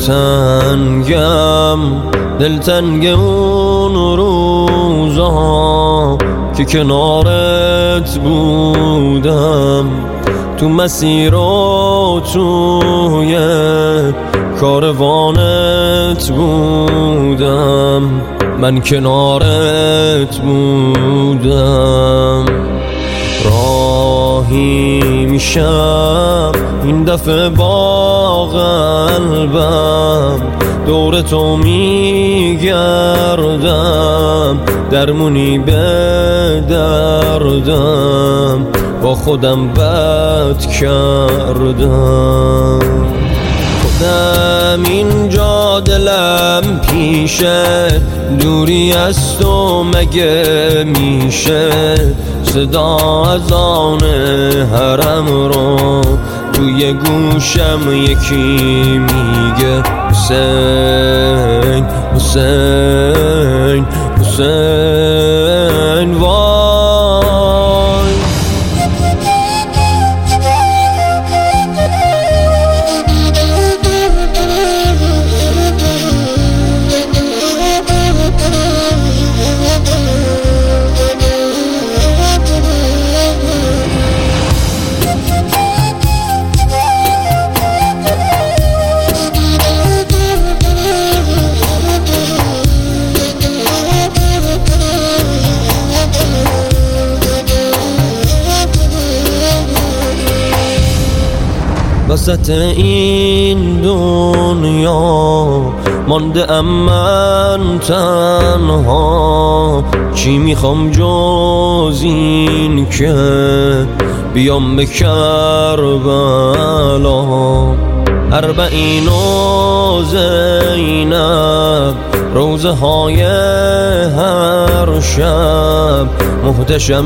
دلتنگ اون روزها که کنارت بودم، تو مسیر و توی کاروانت بودم، من کنارت بودم. راهی میشم این دفعه با قلبم، دور تو میگردم، درمونی به دردم، با خودم بد کردم. خودم اینجا دلم پیشه، دوری از تو مگه میشه؟ صدا از آن حرم رو توی گوشم یکی میگه حسین حسین حسین. وای وسط این دنیا مانده ام من تنها، چی میخوام جز این که بیام به کربلا؟ اربعین و زینب روزه های هر شب محتشم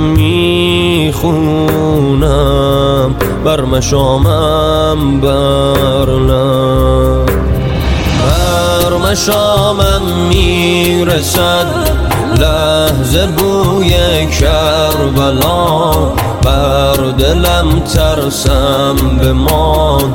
میخونم، بر مشامم برنم، بر مشامم میرسد لحظه بوی کربلا، بر دلم ترسم بمان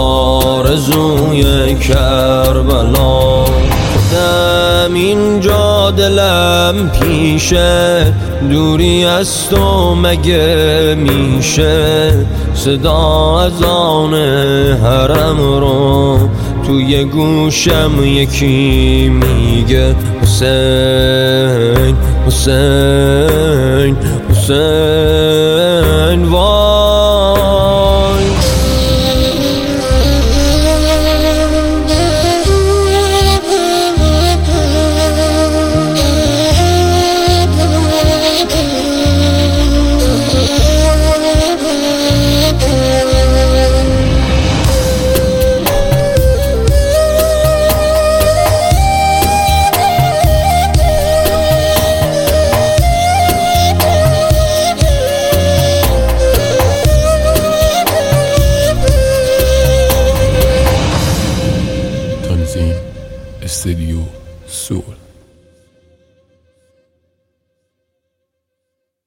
آرزوی کربلا. خودم اینجا دلم پیشه، دوری از تو مگه میشه؟ صدا از آن حرم رو توی گوشم یکی میگه حسین حسین حسین. وای استدیو سول.